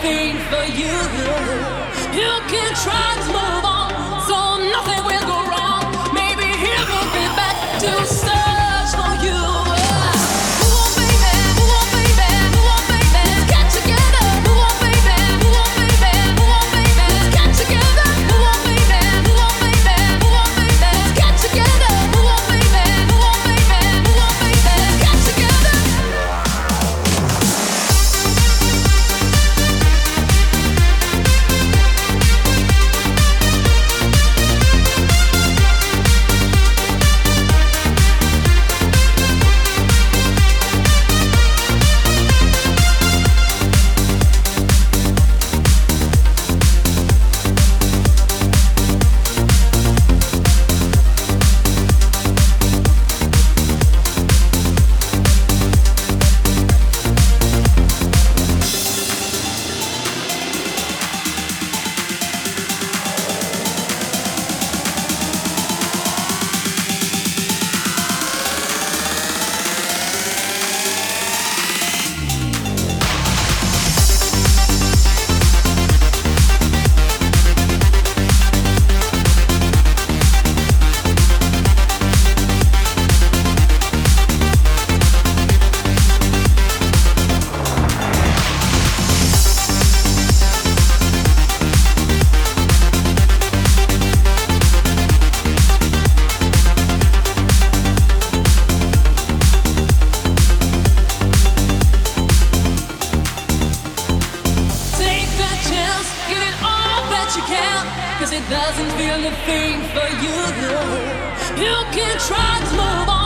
thing for you. You can try to move on, so nothing will go wrong. Maybe he will be back to search for you. Move on, baby, move on, baby, move on, baby. Let's get together. Move on, baby, move on, baby, move on, baby. Let's get together. Move on, baby, move on, baby, move on, baby. Let's get together. Move on, baby, move on, baby, move on, baby. Let's get together. Cause it doesn't feel a thing for you. You can try to move on.